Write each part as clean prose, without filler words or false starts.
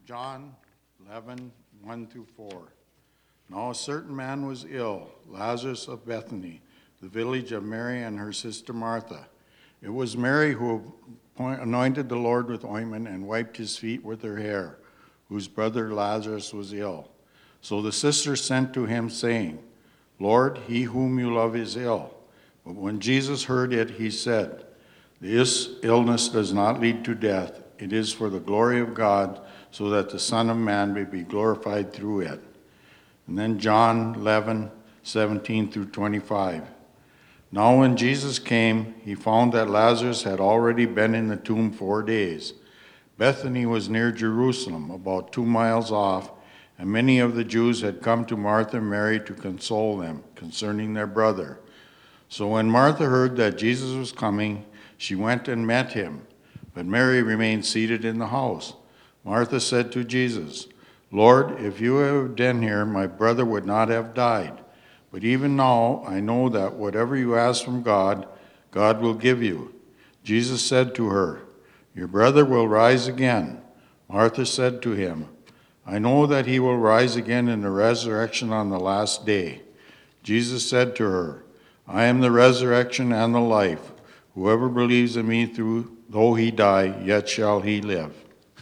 John 11, 1 through 4. Now a certain man was ill, Lazarus of Bethany, the village of Mary and her sister Martha. It was Mary who anointed the Lord with ointment and wiped his feet with her hair, whose brother Lazarus was ill. So the sisters sent to him, saying, Lord, he whom you love is ill. But when Jesus heard it, he said, This illness does not lead to death. It is for the glory of God, so that the Son of Man may be glorified through it. And then John 11, 17 through 25. Now when Jesus came, he found that Lazarus had already been in the tomb 4 days. Bethany was near Jerusalem, about 2 miles off, and many of the Jews had come to Martha and Mary to console them concerning their brother. So when Martha heard that Jesus was coming, she went and met him, but Mary remained seated in the house. Martha said to Jesus, Lord, if you had been here, my brother would not have died. But even now I know that whatever you ask from God, God will give you. Jesus said to her, Your brother will rise again. Martha said to him, I know that he will rise again in the resurrection on the last day. Jesus said to her, I am the resurrection and the life. Whoever believes in me, though he die, yet shall he live.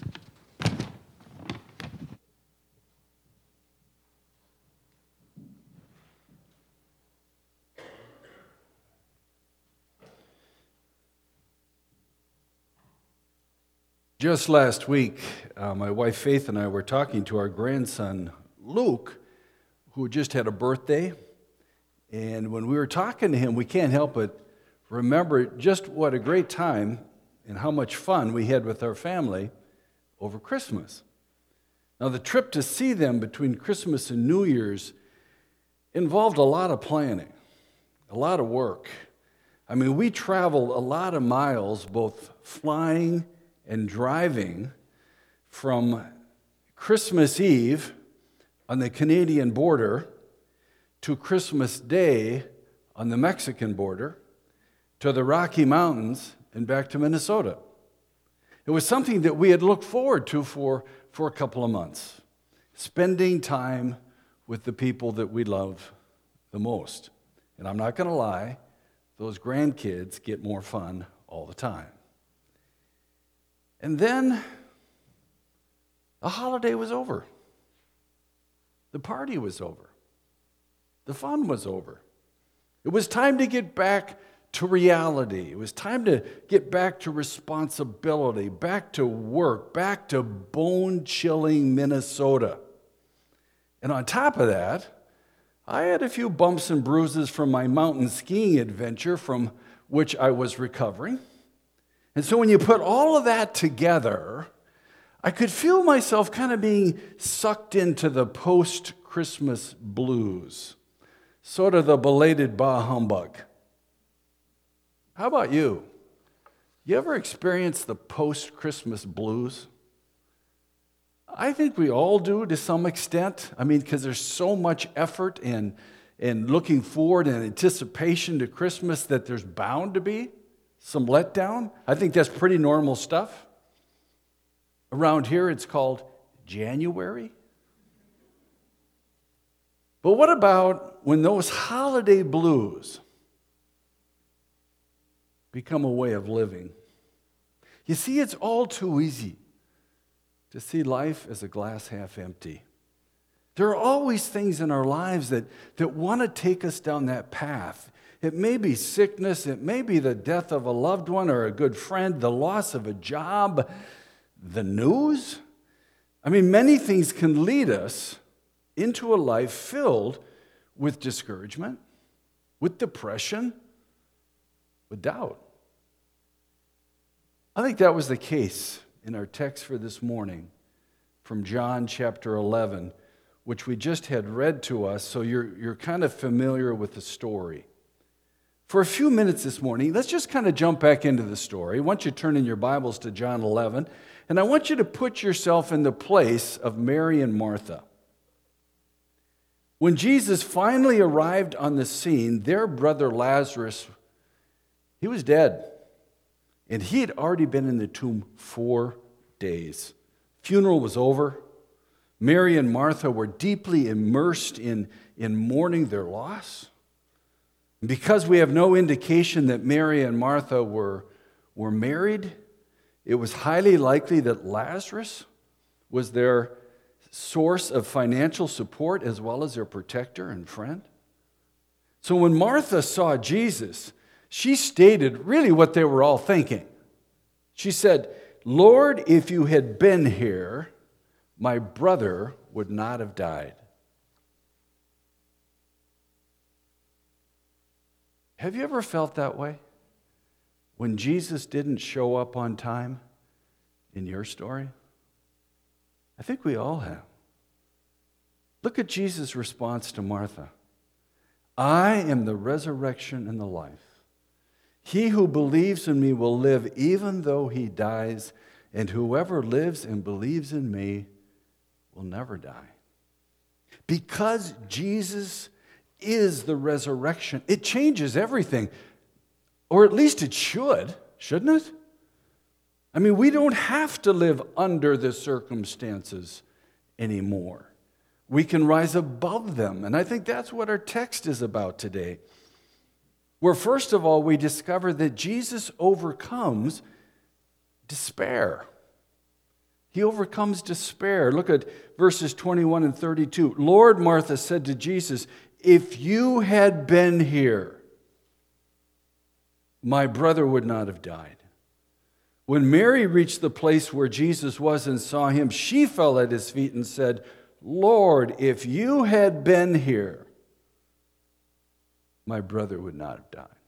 Just last week, my wife Faith and I were talking to our grandson Luke, who just had a birthday. And when we were talking to him, we can't help but remember just what a great time and how much fun we had with our family over Christmas. Now, the trip to see them between Christmas and New Year's involved a lot of planning, a lot of work. I mean, we traveled a lot of miles, both flying and driving from Christmas Eve on the Canadian border to Christmas Day on the Mexican border to the Rocky Mountains and back to Minnesota. It was something that we had looked forward to for a couple of months, spending time with the people that we love the most. And I'm not going to lie, those grandkids get more fun all the time. And then the holiday was over. The party was over. The fun was over. It was time to get back to reality. It was time to get back to responsibility, back to work, back to bone-chilling Minnesota. And on top of that, I had a few bumps and bruises from my mountain skiing adventure from which I was recovering. And so when you put all of that together, I could feel myself kind of being sucked into the post-Christmas blues, sort of the belated bah humbug. How about you? You ever experienced the post-Christmas blues? I think we all do to some extent. I mean, because there's so much effort and looking forward and anticipation to Christmas that there's bound to be some letdown. I think that's pretty normal stuff. Around here, it's called January. But what about when those holiday blues become a way of living? You see, it's all too easy to see life as a glass half empty. There are always things in our lives that want to take us down that path. It may be sickness, it may be the death of a loved one or a good friend, the loss of a job, the news. I mean, many things can lead us into a life filled with discouragement, with depression, with doubt. I think that was the case in our text for this morning from John chapter 11, which we just had read to us, so you're kind of familiar with the story. For a few minutes this morning, let's just kind of jump back into the story. I want you to turn in your Bibles to John 11, and I want you to put yourself in the place of Mary and Martha. When Jesus finally arrived on the scene, their brother Lazarus, he was dead. And he had already been in the tomb 4 days. Funeral was over. Mary and Martha were deeply immersed in mourning their loss. And because we have no indication that Mary and Martha were married, it was highly likely that Lazarus was their source of financial support as well as their protector and friend. So when Martha saw Jesus, she stated really what they were all thinking. She said, "Lord, if you had been here, my brother would not have died." Have you ever felt that way? When Jesus didn't show up on time in your story? I think we all have. Look at Jesus' response to Martha. "I am the resurrection and the life. He who believes in me will live even though he dies, and whoever lives and believes in me will never die." Because Jesus is the resurrection, it changes everything. Or at least it should, shouldn't it? I mean, we don't have to live under the circumstances anymore. We can rise above them. And I think that's what our text is about today. Where first of all, we discover that Jesus overcomes despair. He overcomes despair. Look at verses 21 and 32. "Lord," Martha said to Jesus, "if you had been here, my brother would not have died." When Mary reached the place where Jesus was and saw him, she fell at his feet and said, "Lord, if you had been here, my brother would not have died."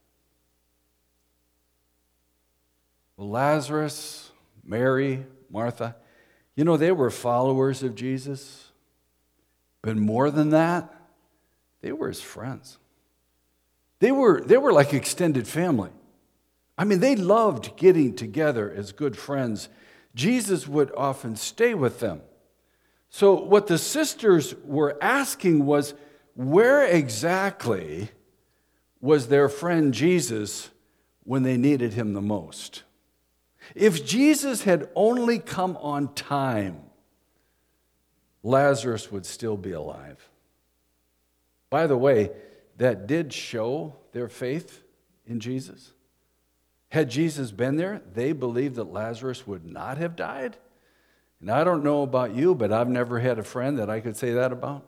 Well, Lazarus, Mary, Martha, they were followers of Jesus. But more than that, they were his friends. They were like extended family. I mean, they loved getting together as good friends. Jesus would often stay with them. So what the sisters were asking was, where exactly was their friend Jesus when they needed him the most? If Jesus had only come on time, Lazarus would still be alive. By the way, that did show their faith in Jesus. Had Jesus been there, they believed that Lazarus would not have died. And I don't know about you, but I've never had a friend that I could say that about.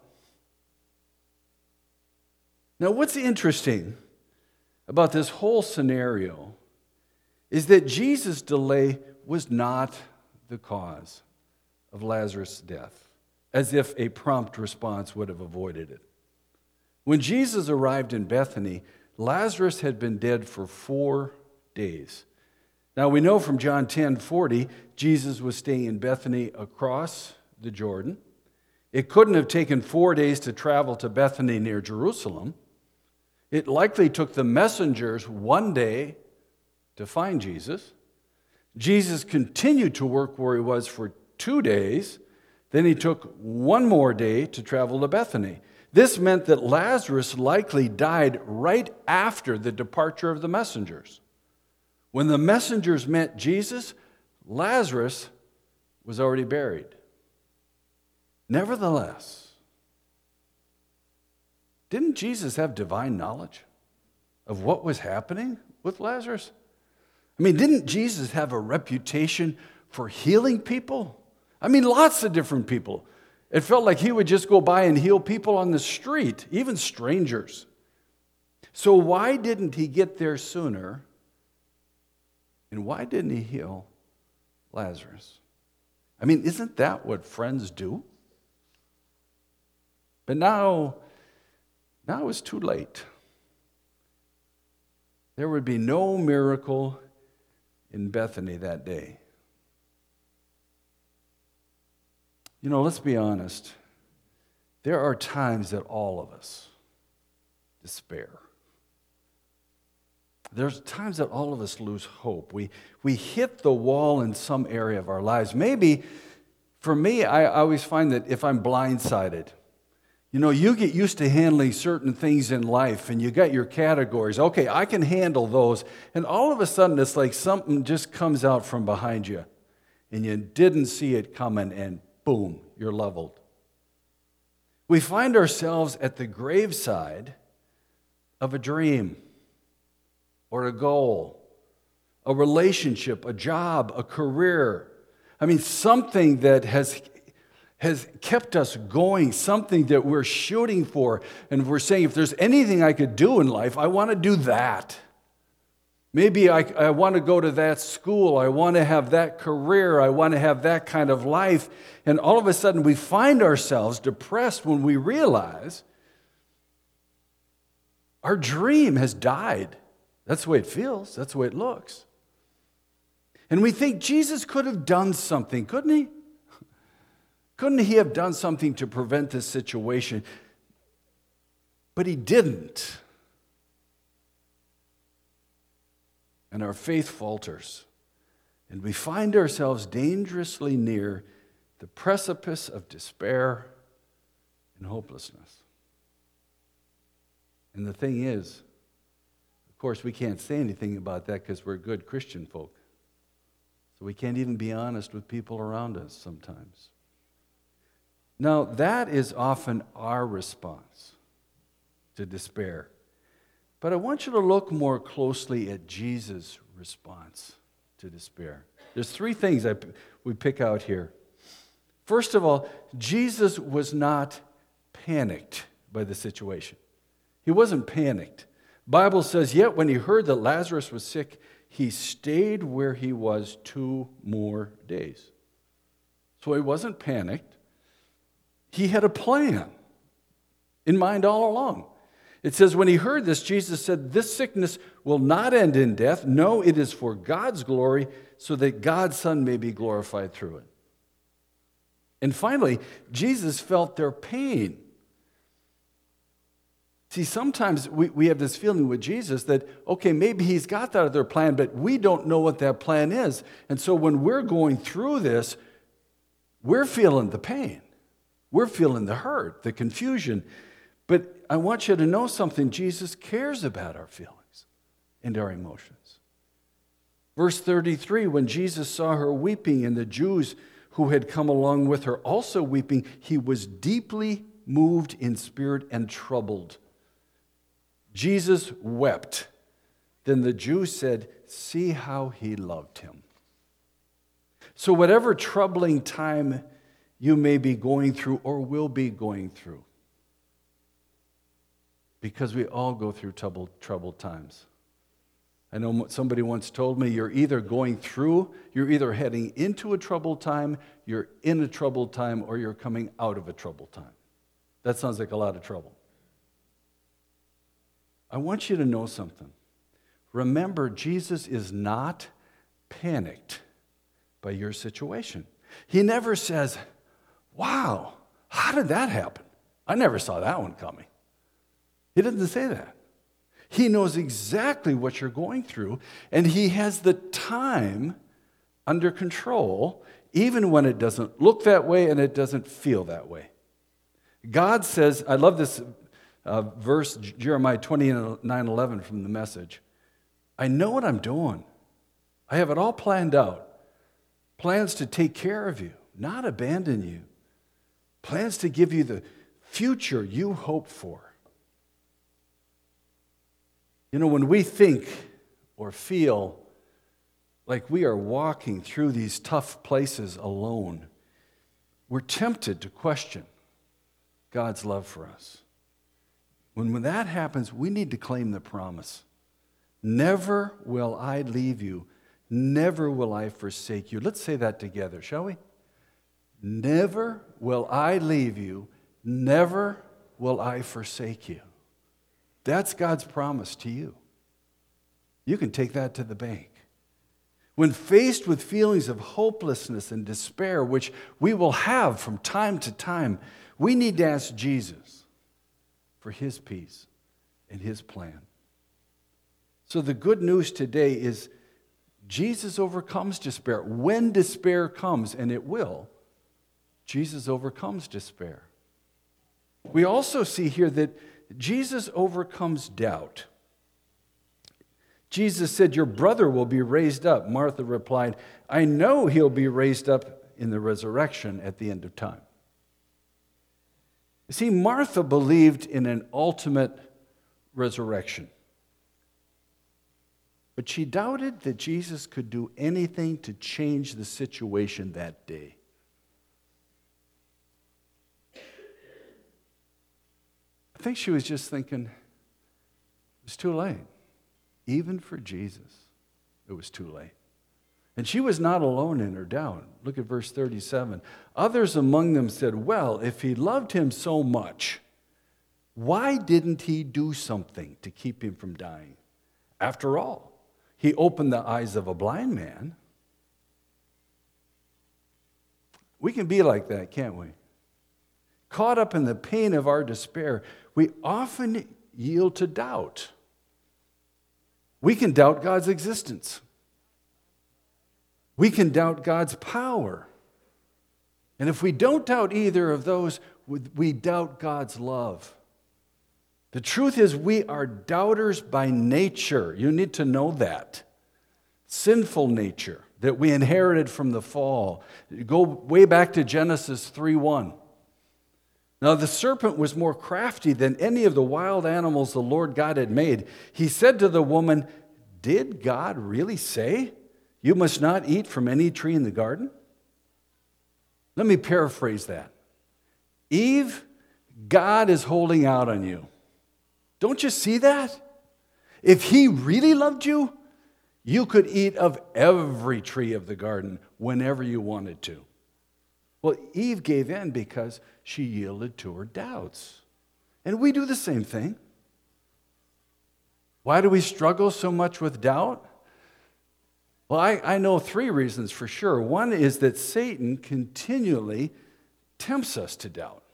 Now, what's interesting about this whole scenario is that Jesus' delay was not the cause of Lazarus' death, as if a prompt response would have avoided it. When Jesus arrived in Bethany, Lazarus had been dead for 4 days. Now we know from John 10:40, Jesus was staying in Bethany across the Jordan. It couldn't have taken 4 days to travel to Bethany near Jerusalem. It likely took the messengers 1 day to find Jesus. Jesus continued to work where he was for 2 days. Then he took 1 more day to travel to Bethany. This meant that Lazarus likely died right after the departure of the messengers. When the messengers met Jesus, Lazarus was already buried. Nevertheless, didn't Jesus have divine knowledge of what was happening with Lazarus? I mean, didn't Jesus have a reputation for healing people? I mean, lots of different people. It felt like he would just go by and heal people on the street, even strangers. So why didn't he get there sooner? And why didn't he heal Lazarus? I mean, isn't that what friends do? But now it's too late. There would be no miracle in Bethany that day. Let's be honest. There are times that all of us despair. There's times that all of us lose hope. We hit the wall in some area of our lives. Maybe, for me, I always find that if I'm blindsided, you get used to handling certain things in life, and you got your categories. Okay, I can handle those. And all of a sudden, it's like something just comes out from behind you. and you didn't see it coming, and boom, you're leveled. We find ourselves at the graveside of a dream or a goal, a relationship, a job, a career. I mean, something that has kept us going, something that we're shooting for. And we're saying, if there's anything I could do in life, I want to do that. Maybe I want to go to that school. I want to have that career. I want to have that kind of life. And all of a sudden, we find ourselves depressed when we realize our dream has died. That's the way it feels. That's the way it looks. And we think Jesus could have done something, couldn't he? Couldn't he have done something to prevent this situation? But he didn't. And our faith falters. And we find ourselves dangerously near the precipice of despair and hopelessness. And the thing is, of course, we can't say anything about that because we're good Christian folk. So we can't even be honest with people around us sometimes. Now, that is often our response to despair. But I want you to look more closely at Jesus' response to despair. There's three things we pick out here. First of all, Jesus was not panicked by the situation. He wasn't panicked. Bible says, yet when he heard that Lazarus was sick, he stayed where he was 2 more days. So he wasn't panicked. He had a plan in mind all along. It says, when he heard this, Jesus said, this sickness will not end in death. No, it is for God's glory, so that God's Son may be glorified through it. And finally, Jesus felt their pain. See, sometimes we have this feeling with Jesus that, okay, maybe he's got that other plan, but we don't know what that plan is. And so when we're going through this, we're feeling the pain. We're feeling the hurt, the confusion. But I want you to know something. Jesus cares about our feelings and our emotions. Verse 33, when Jesus saw her weeping and the Jews who had come along with her also weeping, he was deeply moved in spirit and troubled. Jesus wept. Then the Jews said, see how he loved him. So whatever troubling time you may be going through or will be going through, because we all go through troubled times. I know somebody once told me, you're either heading into a troubled time, you're in a troubled time, or you're coming out of a troubled time. That sounds like a lot of trouble. I want you to know something. Remember, Jesus is not panicked by your situation. He never says, wow, how did that happen? I never saw that one coming. He doesn't say that. He knows exactly what you're going through, and he has the time under control, even when it doesn't look that way and it doesn't feel that way. God says, I love this verse, Jeremiah 29:11 from the Message. I know what I'm doing. I have it all planned out. Plans to take care of you, not abandon you. Plans to give you the future you hope for. You know, when we think or feel like we are walking through these tough places alone, we're tempted to question God's love for us. When that happens, we need to claim the promise. Never will I leave you. Never will I forsake you. Let's say that together, shall we? Never will I leave you. Never will I forsake you. That's God's promise to you. You can take that to the bank. When faced with feelings of hopelessness and despair, which we will have from time to time, we need to ask Jesus for his peace and his plan. So the good news today is Jesus overcomes despair. When despair comes, and it will, Jesus overcomes despair. We also see here that Jesus overcomes doubt. Jesus said, "Your brother will be raised up." Martha replied, "I know he'll be raised up in the resurrection at the end of time." You see, Martha believed in an ultimate resurrection. But she doubted that Jesus could do anything to change the situation that day. I think she was just thinking, it was too late. Even for Jesus, it was too late. And she was not alone in her doubt. Look at verse 37. Others among them said, "Well, if he loved him so much, why didn't he do something to keep him from dying? After all, he opened the eyes of a blind man." We can be like that, can't we? Caught up in the pain of our despair, we often yield to doubt. We can doubt God's existence. We can doubt God's power. And if we don't doubt either of those, we doubt God's love. The truth is, we are doubters by nature. You need to know that. Sinful nature that we inherited from the fall. Go way back to Genesis 3:1. Now the serpent was more crafty than any of the wild animals the Lord God had made. He said to the woman, "Did God really say, 'You must not eat from any tree in the garden'?" Let me paraphrase that. Eve, God is holding out on you. Don't you see that? If he really loved you, you could eat of every tree of the garden whenever you wanted to. Well, Eve gave in because she yielded to her doubts. And we do the same thing. Why do we struggle so much with doubt? Well, I know 3 reasons for sure. One is that Satan continually tempts us to doubt.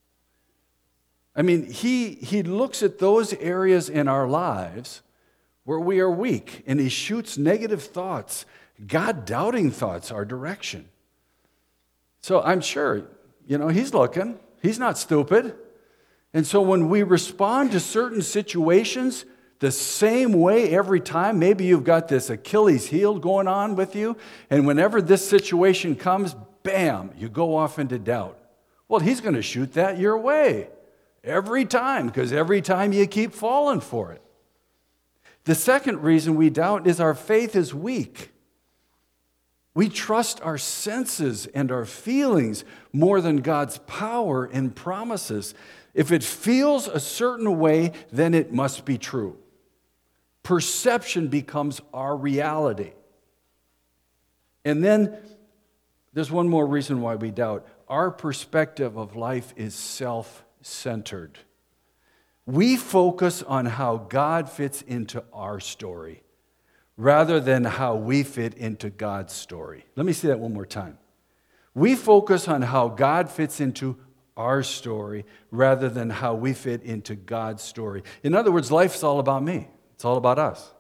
I mean, he looks at those areas in our lives where we are weak, and he shoots negative thoughts, God-doubting thoughts, our direction. So I'm sure, he's looking. He's not stupid. And so when we respond to certain situations the same way every time, maybe you've got this Achilles heel going on with you, and whenever this situation comes, bam, you go off into doubt. Well, he's going to shoot that your way every time, because every time you keep falling for it. The second reason we doubt is our faith is weak. We trust our senses and our feelings more than God's power and promises. If it feels a certain way, then it must be true. Perception becomes our reality. And then there's one more reason why we doubt. Our perspective of life is self-centered. We focus on how God fits into our story rather than how we fit into God's story. Let me say that one more time. We focus on how God fits into our story rather than how we fit into God's story. In other words, life's all about me. It's all about us.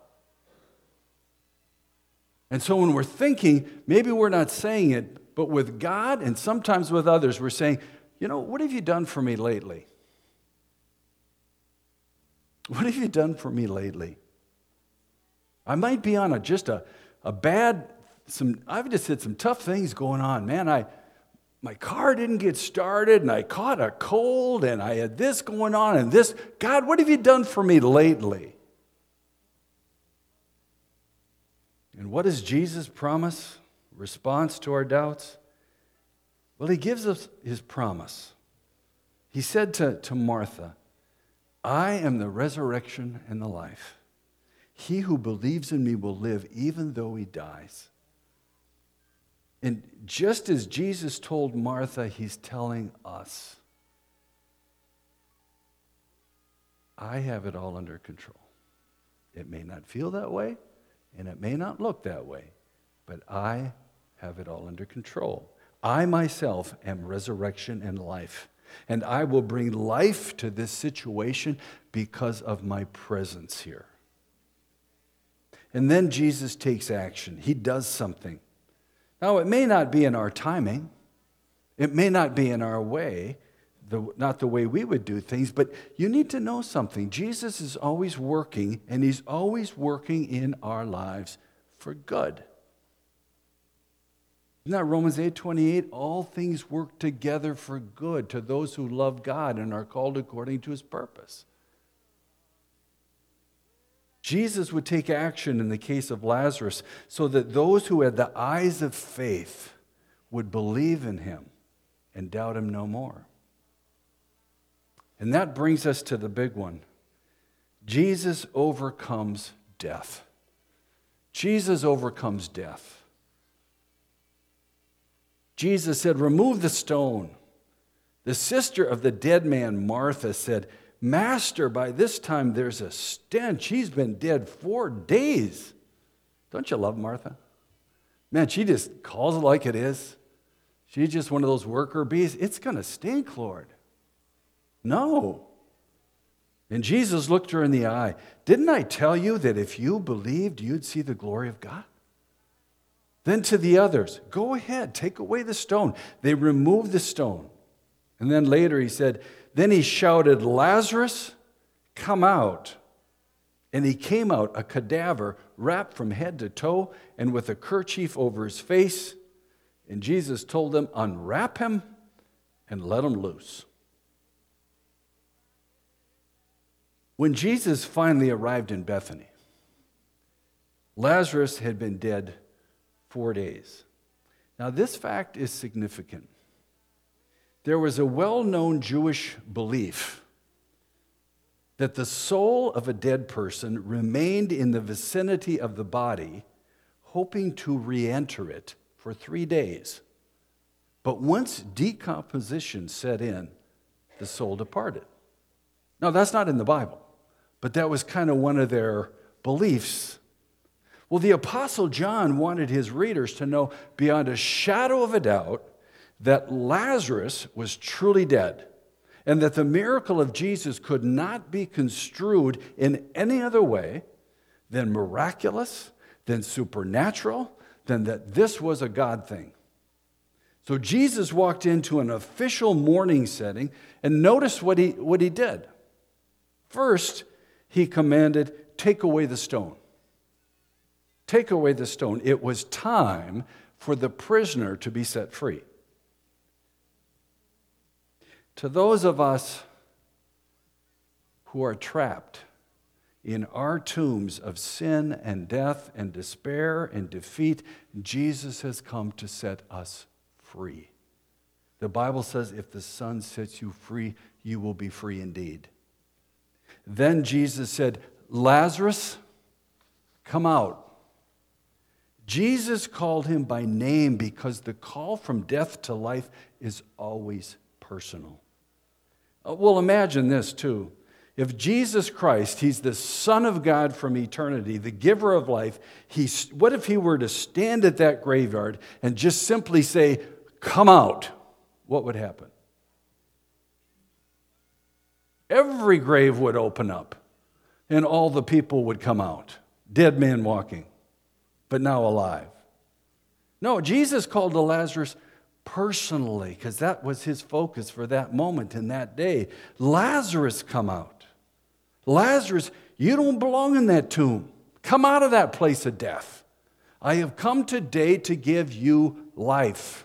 And so when we're thinking, maybe we're not saying it, but with God and sometimes with others, we're saying, what have you done for me lately? What have you done for me lately? I might be on I've just had some tough things going on. Man, my car didn't get started, and I caught a cold, and I had this going on, and this. God, what have you done for me lately? And what is Jesus' promise, response to our doubts? Well, he gives us his promise. He said to Martha, "I am the resurrection and the life. He who believes in me will live even though he dies." And just as Jesus told Martha, he's telling us, I have it all under control. It may not feel that way, and it may not look that way, but I have it all under control. I myself am resurrection and life, and I will bring life to this situation because of my presence here. And then Jesus takes action. He does something. Now, it may not be in our timing. It may not be in our way. not the way we would do things, but you need to know something. Jesus is always working, and he's always working in our lives for good. Isn't that Romans 8:28? All things work together for good to those who love God and are called according to his purpose. Jesus would take action in the case of Lazarus so that those who had the eyes of faith would believe in him and doubt him no more. And that brings us to the big one. Jesus overcomes death. Jesus overcomes death. Jesus said, "Remove the stone." The sister of the dead man, Martha, said, "Master, by this time there's a stench. He's been dead 4 days." Don't you love Martha? Man, she just calls it like it is. She's just one of those worker bees. It's going to stink, Lord. No. And Jesus looked her in the eye. "Didn't I tell you that if you believed, you'd see the glory of God?" Then to the others, "Go ahead, take away the stone." They removed the stone. And then later he said, then he shouted, "Lazarus, come out." And he came out, a cadaver, wrapped from head to toe and with a kerchief over his face. And Jesus told them, "Unwrap him and let him loose." When Jesus finally arrived in Bethany, Lazarus had been dead 4 days. Now, this fact is significant. There was a well-known Jewish belief that the soul of a dead person remained in the vicinity of the body, hoping to re-enter it for 3 days. But once decomposition set in, the soul departed. Now, that's not in the Bible, but that was kind of one of their beliefs. Well, the Apostle John wanted his readers to know beyond a shadow of a doubt that Lazarus was truly dead and that the miracle of Jesus could not be construed in any other way than miraculous, than supernatural, than that this was a God thing. So Jesus walked into an official mourning setting, and notice what he did. First, he commanded, "Take away the stone." Take away the stone. It was time for the prisoner to be set free. To those of us who are trapped in our tombs of sin and death and despair and defeat, Jesus has come to set us free. The Bible says, if the Son sets you free, you will be free indeed. Then Jesus said, "Lazarus, come out." Jesus called him by name because the call from death to life is always personal. Well, imagine this too. If Jesus Christ, he's the Son of God from eternity, the giver of life, what if he were to stand at that graveyard and just simply say, "Come out"? What would happen? Every grave would open up and all the people would come out. Dead man walking, but now alive. No, Jesus called to Lazarus personally because that was his focus for that moment in that day. "Lazarus, come out. Lazarus, you don't belong in that tomb. Come out of that place of death. I have come today to give you life."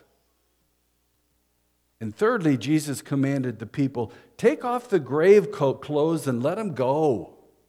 And thirdly, Jesus commanded the people, "Take off the grave clothes and let him go."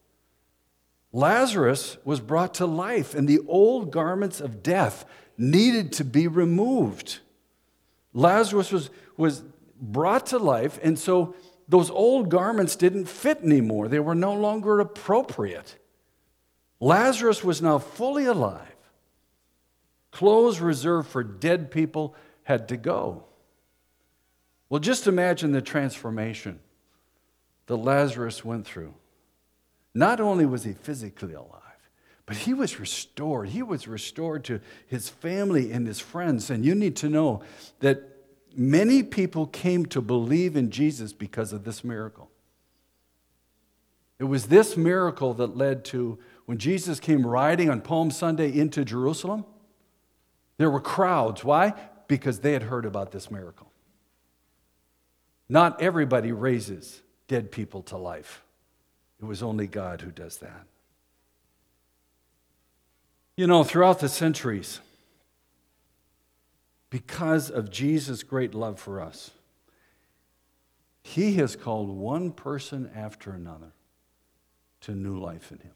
Lazarus was brought to life, and the old garments of death needed to be removed. Lazarus was brought to life, and so those old garments didn't fit anymore. They were no longer appropriate. Lazarus was now fully alive. Clothes reserved for dead people had to go. Well, just imagine the transformation that Lazarus went through. Not only was he physically alive, but he was restored. He was restored to his family and his friends. And you need to know that many people came to believe in Jesus because of this miracle. It was this miracle that led to when Jesus came riding on Palm Sunday into Jerusalem, there were crowds. Why? Because they had heard about this miracle. Not everybody raises dead people to life. It was only God who does that. You know, throughout the centuries, because of Jesus' great love for us, He has called one person after another to new life in Him.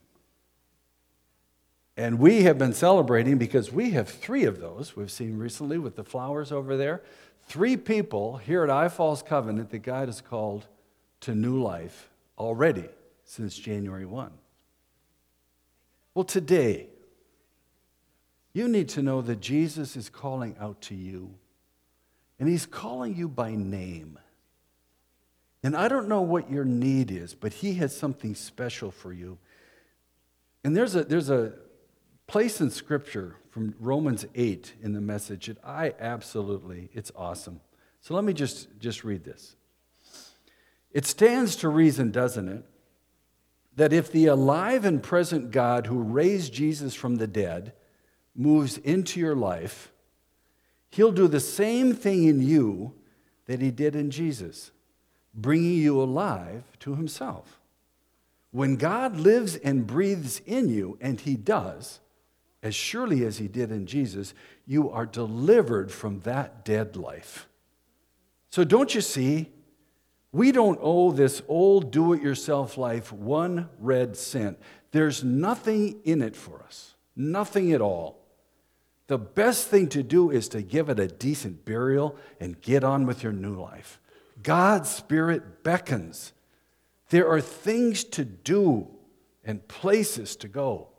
And we have been celebrating because we have 3 of those we've seen recently with the flowers over there. 3 people here at I Falls Covenant that God has called to new life already since January 1. Well, today, you need to know that Jesus is calling out to you. And He's calling you by name. And I don't know what your need is, but He has something special for you. And there's a place in Scripture from Romans 8 in the Message that it's awesome. So let me just read this. It stands to reason, doesn't it, that if the alive and present God who raised Jesus from the dead moves into your life, He'll do the same thing in you that He did in Jesus, bringing you alive to Himself. When God lives and breathes in you, and He does, as surely as He did in Jesus, you are delivered from that dead life. So don't you see? We don't owe this old do-it-yourself life 1 red cent. There's nothing in it for us, nothing at all. The best thing to do is to give it a decent burial and get on with your new life. God's Spirit beckons. There are things to do and places to go.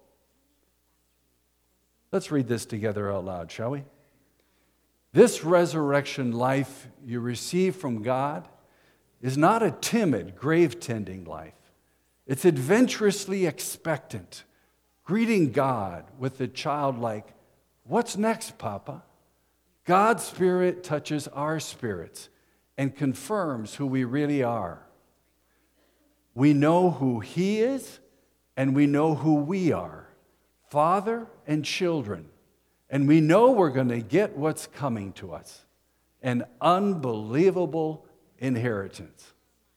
Let's read this together out loud, shall we? This resurrection life you receive from God is not a timid, grave-tending life. It's adventurously expectant, greeting God with a childlike, "What's next, Papa?" God's Spirit touches our spirits and confirms who we really are. We know who He is, and we know who we are, Father and children. And we know we're going to get what's coming to us, an unbelievable inheritance.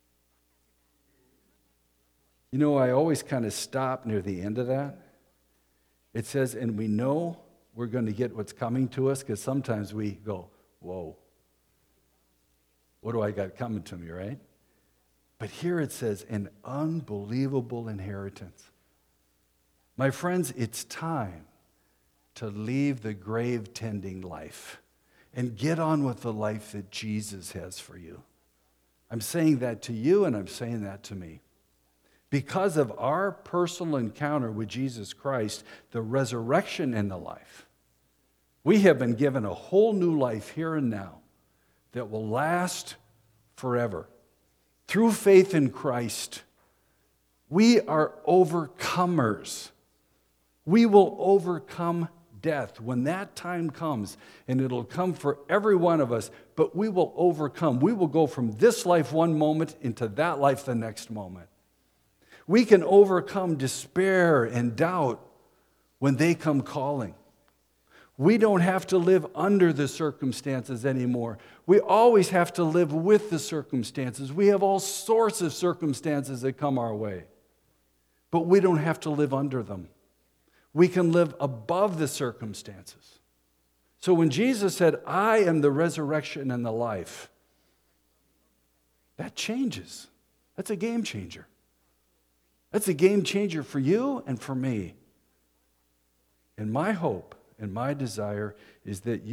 You know, I always kind of stop near the end of that. It says, and we know we're going to get what's coming to us, because sometimes we go, whoa, what do I got coming to me, right? But here it says, an unbelievable inheritance. My friends, it's time to leave the grave-tending life and get on with the life that Jesus has for you. I'm saying that to you, and I'm saying that to me. Because of our personal encounter with Jesus Christ, the resurrection and the life, we have been given a whole new life here and now that will last forever. Through faith in Christ, we are overcomers. We will overcome death when that time comes, and it'll come for every one of us, but we will overcome. We will go from this life one moment into that life the next moment. We can overcome despair and doubt when they come calling. We don't have to live under the circumstances anymore. We always have to live with the circumstances. We have all sorts of circumstances that come our way, but we don't have to live under them. We can live above the circumstances. So when Jesus said, I am the resurrection and the life, that changes. That's a game changer. That's a game changer for you and for me. And my hope and my desire is that you